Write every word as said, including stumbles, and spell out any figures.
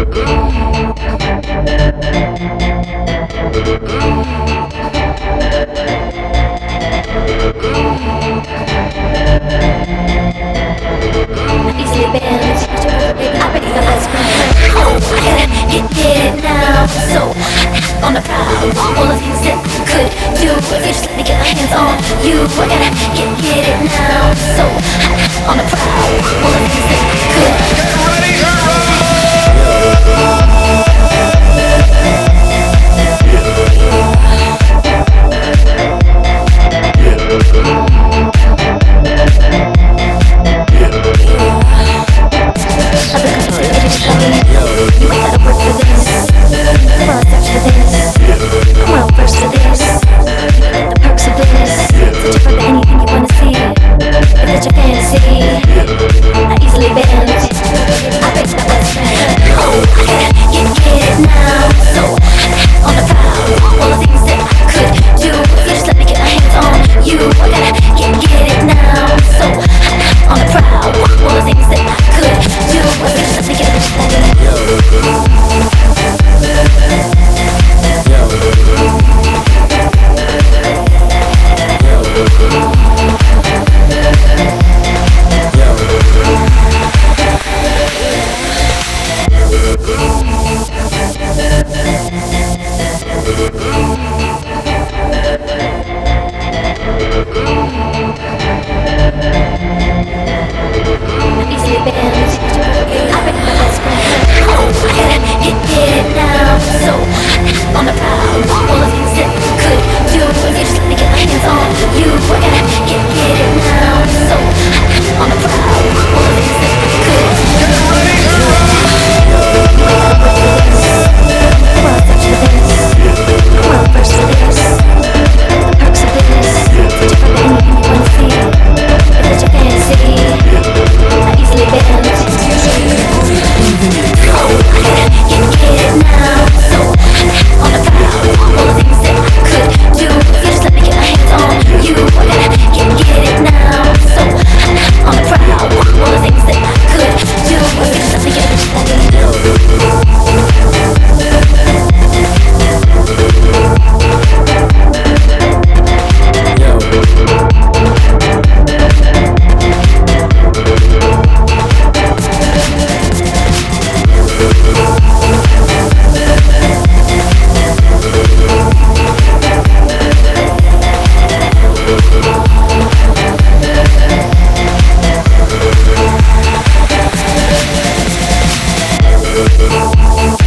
Easily bent, I bet my best friend. Oh, I gotta get, get it now. So on the prowl, all the things that I could do if you just let me get my hands on you. I gotta get, get it now. So on the prowl, all the things that I could. Get ready to rumble! We'll be right back.